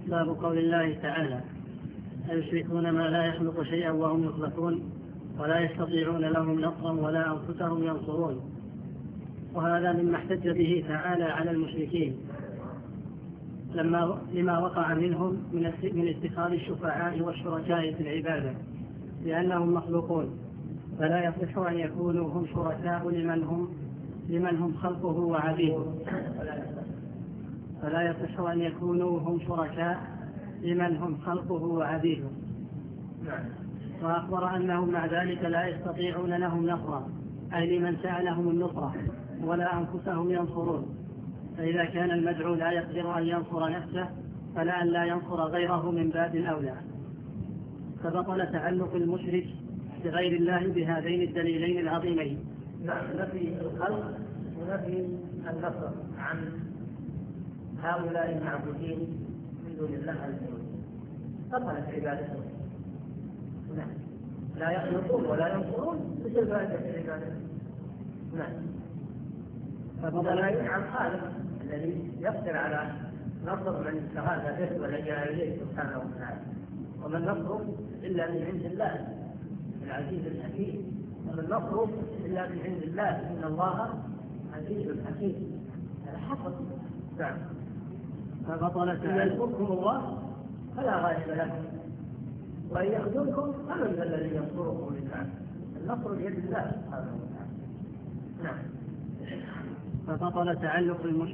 باب قول الله تعالى: أيشركون ما لا يخلق شيئا وهم يخلقون ولا يستطيعون لهم نصرا ولا أنفسهم ينصرون. وهذا مما احتج به تعالى على المشركين لما وقع منهم من اتخاذ الشفعاء والشركاء في العبادة، لأنهم مخلوقون فلا يصح أن يكونوا هم شركاء لمن هم خلقه وعبيده. فلا يصح أن يكونوا هم شركاء لمن هم خلقه وعبيده. وأخبر أنهم مع ذلك لا يستطيعون لهم نصرا، أي لمن سألهم النصرة، ولا أنفسهم ينصرون. فإذا كان المدعو لا يقدر أن ينصر نفسه فلا أن لا ينصر غيره من باب أولى. فبطل تعلق المشرك بغير الله بهذين الدليلين العظيمين. نفي الخلق ونفي النصر عن هؤلاء المعبودين من دون الله عز وجل. بطلت عبادتهم. لا يخلقون ولا ينصرون مثل فائدة العبادة. فبطل عن الخالق الذي يقدر على نصر من استغاث به ولجأ إليه سبحانه وتعالى. وما النصر إلا من عند الله العزيز الحكيم. وما النصر إلا من عند الله، إن الله عزيز حكيم. هذا حق. فبطل ينصركم الله فلا غالب لكم، وإن يخذلكم فمن ذا الذي ينصركم من بعد. النصر بيد الله سبحانه وتعالى. فبطل تعلق المشرك